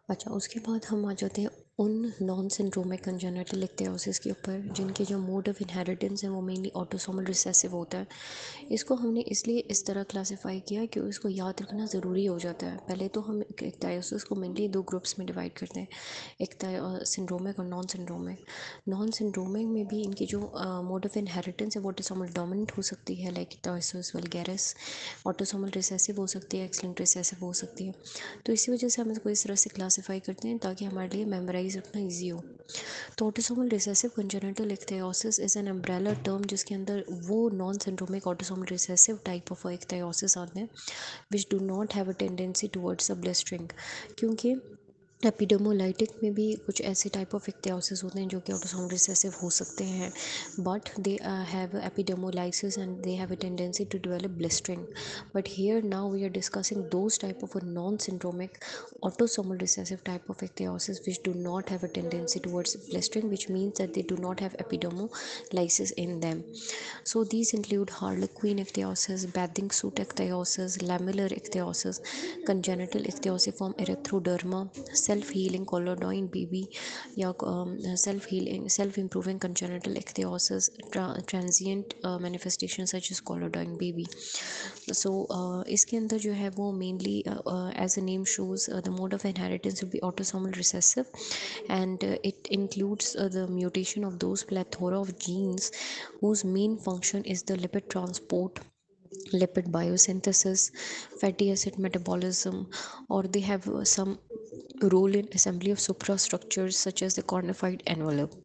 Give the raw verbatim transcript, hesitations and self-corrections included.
अच्छा, उसके बाद हम आ जाते हैं उन नॉन सिंड्रोमिक कंजेनिटल इक्तियोसिस के ऊपर जिनके जो मोड ऑफ इनहेरिटेंस है वो मेनली ऑटोसोमल रिसेसिव होता है। इसको हमने इसलिए इस तरह क्लासिफाई किया कि उसको याद रखना ज़रूरी हो जाता है। पहले तो हम इक्तियोसिस को मेनली दो ग्रुप्स में डिवाइड करते हैं, एक सिंड्रोमिक और नॉन सिंड्रोमिक। नॉन सिंड्रोमिक में भी इनकी जो मोड ऑफ इनहेरिटेंस है वो ऑटोसोमल डोमिनेंट हो सकती है, like ichthyosis vulgaris. Autosomal recessive हो सकती है, एक्स लिंक्ड रिसेसिव हो सकती है। तो इसी वजह से हम इसको इस तरह से क्लासिफाई करते हैं ताकि हमारे लिए मेमोराइज रखना ईजी हो। तो autosomal recessive congenital ichthyosis is an umbrella term जिसके अंदर वो non syndromic autosomal recessive type of ichthyosis आते हैं which do not have a tendency towards a blistering. क्योंकि एपिडर्मोलाइटिक में भी कुछ ऐसे टाइप ऑफ इक्तियोसिस होते हैं जो कि ऑटोसोमल रिसेसिव हो सकते हैं, but they have epidermolysis and they have a tendency to develop blistering. But here now we are discussing those type of a non syndromic autosomal recessive type of ichthyosis which do not have a tendency towards blistering, which means that they do not have epidermolysis in them. So these include harlequin ichthyosis, bathing suit ichthyosis, lamellar ichthyosis, congenital ichthyosiform erythroderma, self-healing colloidine B B या self-healing self-improving congenital ichthyosis, tra- transient uh, manifestation such as colloidine B B. So uh, इसके अंदर जो है वो mainly uh, uh, as the name shows uh, the mode of inheritance will be autosomal recessive, and uh, it includes uh, the mutation of those plethora of genes whose main function is the lipid transport, lipid biosynthesis, fatty acid metabolism, or they have uh, some role in assembly of suprastructures such as the cornified envelope.